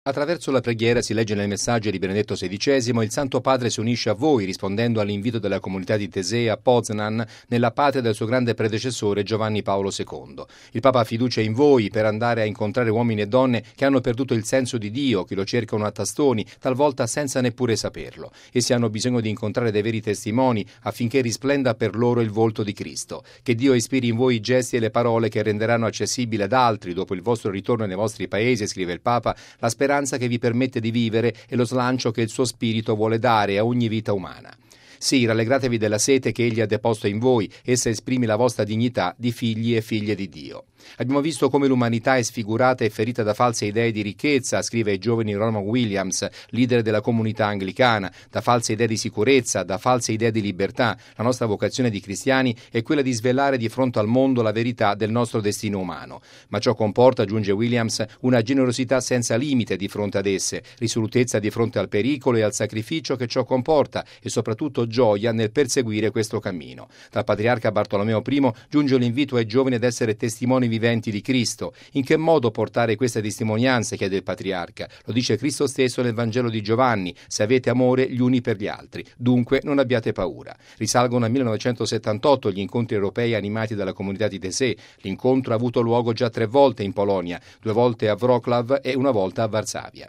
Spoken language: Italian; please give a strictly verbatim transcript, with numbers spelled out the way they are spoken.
Attraverso la preghiera, si legge nel messaggio di Benedetto sedicesimo, il Santo Padre si unisce a voi rispondendo all'invito della comunità di Tesei a Poznan, nella patria del suo grande predecessore Giovanni Paolo secondo. Il Papa ha fiducia in voi per andare a incontrare uomini e donne che hanno perduto il senso di Dio, che lo cercano a tastoni, talvolta senza neppure saperlo. Essi hanno bisogno di incontrare dei veri testimoni affinché risplenda per loro il volto di Cristo. Che Dio ispiri in voi i gesti e le parole che renderanno accessibile ad altri, dopo il vostro ritorno nei vostri paesi, scrive il Papa, la speranza che vi permette di vivere e lo slancio che il suo spirito vuole dare a ogni vita umana. Sì, rallegratevi della sete che egli ha deposto in voi, essa esprime la vostra dignità di figli e figlie di Dio. Abbiamo visto come l'umanità è sfigurata e ferita da false idee di ricchezza, scrive ai giovani Rowan Williams, leader della comunità anglicana, da false idee di sicurezza, da false idee di libertà. La nostra vocazione di cristiani è quella di svelare di fronte al mondo la verità del nostro destino umano. Ma ciò comporta, aggiunge Williams, una generosità senza limite di fronte ad esse, risolutezza di fronte al pericolo e al sacrificio che ciò comporta e soprattutto gioia nel perseguire questo cammino. Dal patriarca Bartolomeo I giunge l'invito ai giovani ad essere testimoni viventi di Cristo. In che modo portare queste testimonianze, chiede il patriarca? Lo dice Cristo stesso nel Vangelo di Giovanni: se avete amore gli uni per gli altri, dunque non abbiate paura. Risalgono al millenovecentosettantotto gli incontri europei animati dalla comunità di Tesei. L'incontro ha avuto luogo già tre volte in Polonia, due volte a Wrocław e una volta a Varsavia.